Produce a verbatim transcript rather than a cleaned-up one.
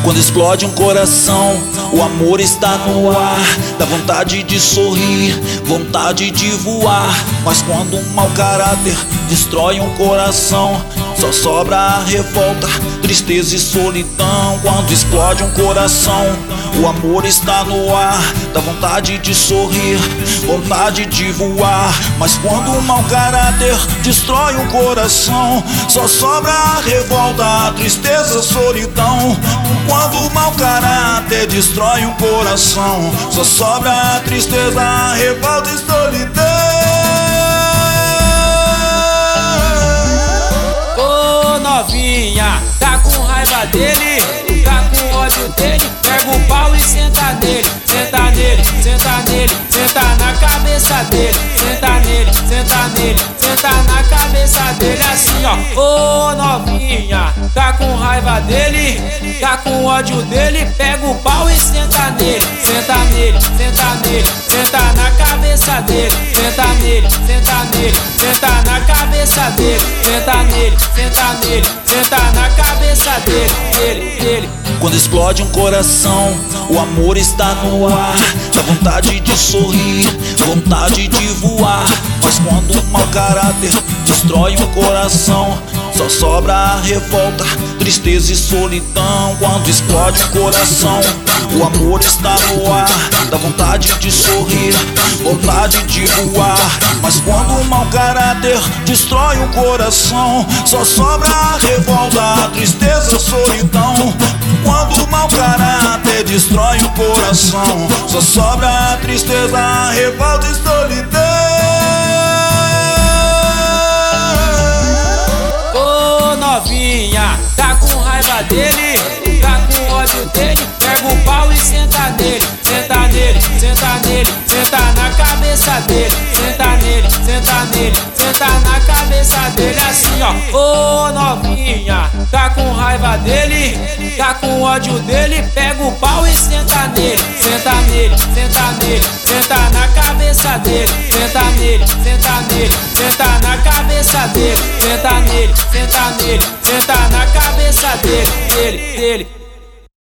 Quando explode um coração, o amor está no ar. Dá vontade de sorrir, vontade de voar. Mas quando um mau caráter destrói um coração, só sobra a revolta, tristeza e solidão. Quando explode um coração, o amor está no ar. Dá vontade de sorrir, vontade de voar. Mas quando um mau caráter destrói um coração, só sobra a revolta, a tristeza, a solidão. Quando o mau caráter destrói um coração, só sobra a tristeza, a revolta e solidão. Ô novinha, tá com raiva dele, tá com ódio dele, pega o pau e senta nele, senta nele, senta nele, senta na cabeça dele, senta nele, senta nele, senta na cabeça dele, assim ó. Ô novinha, tá com raiva dele, tá com ódio dele, pega o pau e senta nele, senta nele, senta nele, senta na cabeça dele, senta nele, senta nele, senta na cabeça dele, senta nele, senta nele, senta na cabeça dele, dele, dele. Quando explode um coração, o amor está no ar. Dá vontade de sorrir, vontade de voar. Mas quando um mau caráter destrói um coração, só sobra a revolta, tristeza e solidão. Quando explode um coração, o amor está no ar. Dá vontade de sorrir, vontade de voar. Mas quando um mau caráter destrói um coração, só sobra a revolta, a tristeza, a solidão. Quando o mau caráter destrói o coração, só sobra a tristeza, a revolta e solidão. Ô novinha, tá com raiva dele, tá com ódio dele, pega o pau e senta nele, senta nele, senta nele, senta na cabeça dele, senta nele, senta nele, senta na cabeça dele, assim ó. Ô novinha, tá com raiva dele, tá com ódio dele, pega o pau e senta nele, senta nele, senta nele, senta na cabeça dele, senta nele, senta nele, senta na cabeça dele, senta nele, senta nele, senta na cabeça dele, dele, dele.